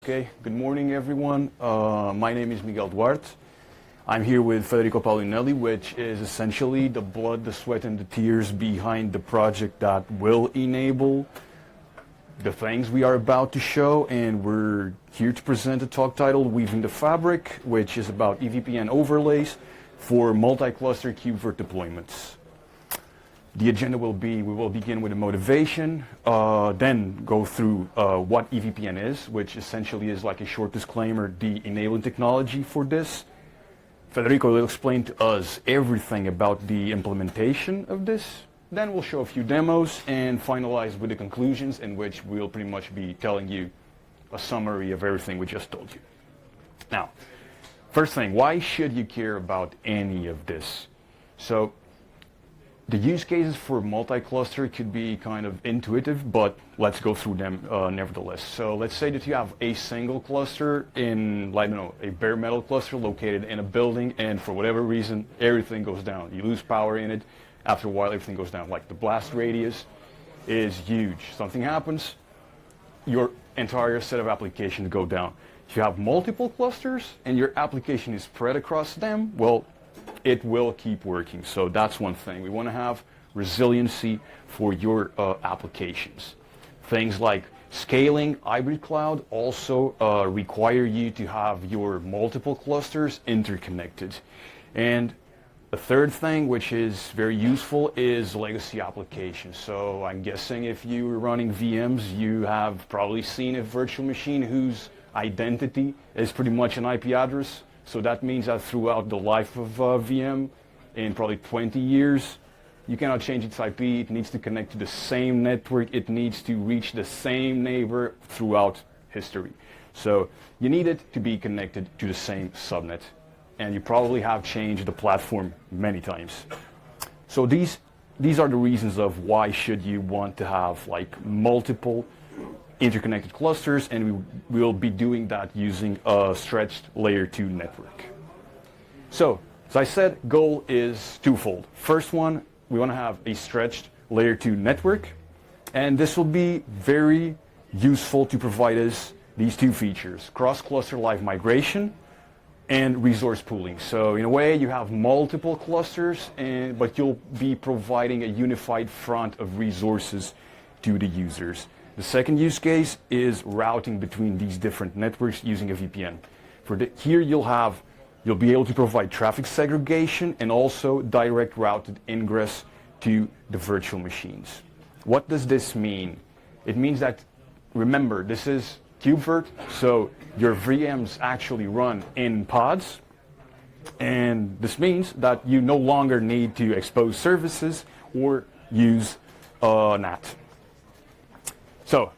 Okay, good morning everyone. My name is Miguel Duarte. I'm here with Federico Paulinelli, which is essentially the blood, the sweat, and the tears behind the project that will enable the things we are about to show. And we're here to present a talk titled Weaving the Fabric, which is about EVPN overlays for multi-cluster KubeVirt deployments. The agenda will be, we will begin with a motivation, then go through what EVPN is, which essentially is like a short disclaimer, the enabling technology for this. Federico will explain to us everything about the implementation of this. Then we'll show a few demos and finalize with the conclusions, in which we'll pretty much be telling you a summary of everything we just told you. Now, first thing, why should you care about any of this? So, the use cases for multi-cluster could be kind of intuitive, but let's go through them nevertheless. So let's say that you have a single cluster in, like, I don't know, a bare metal cluster located in a building, and for whatever reason, everything goes down. You lose power in it. After a while, everything goes down. Like the blast radius is huge. Something happens, your entire set of applications go down. If you have multiple clusters and your application is spread across them, well, it will keep working. So that's one thing. We want to have resiliency for your applications. Things like scaling, hybrid cloud also require you to have your multiple clusters interconnected. And the third thing, which is very useful, is legacy applications. So I'm guessing if you're running VMs, you have probably seen a virtual machine whose identity is pretty much an IP address. So that means that throughout the life of VM, in probably 20 years, you cannot change its IP. It needs to connect to the same network. It needs to reach the same neighbor throughout history. So you need it to be connected to the same subnet. And you probably have changed the platform many times. So these are the reasons of why should you want to have like multiple interconnected clusters, and we will be doing that using a stretched layer 2 network. So, as I said, goal is twofold. First one, we want to have a stretched layer 2 network, and this will be very useful to provide us these two features: cross-cluster live migration and resource pooling. So in a way, you have multiple clusters, but you'll be providing a unified front of resources to the users. The second use case is routing between these different networks using a VPN. Here you'll be able to provide traffic segregation and also direct routed ingress to the virtual machines. What does this mean? It means that, remember, this is KubeVirt, so your VMs actually run in pods, and this means that you no longer need to expose services or use NAT. So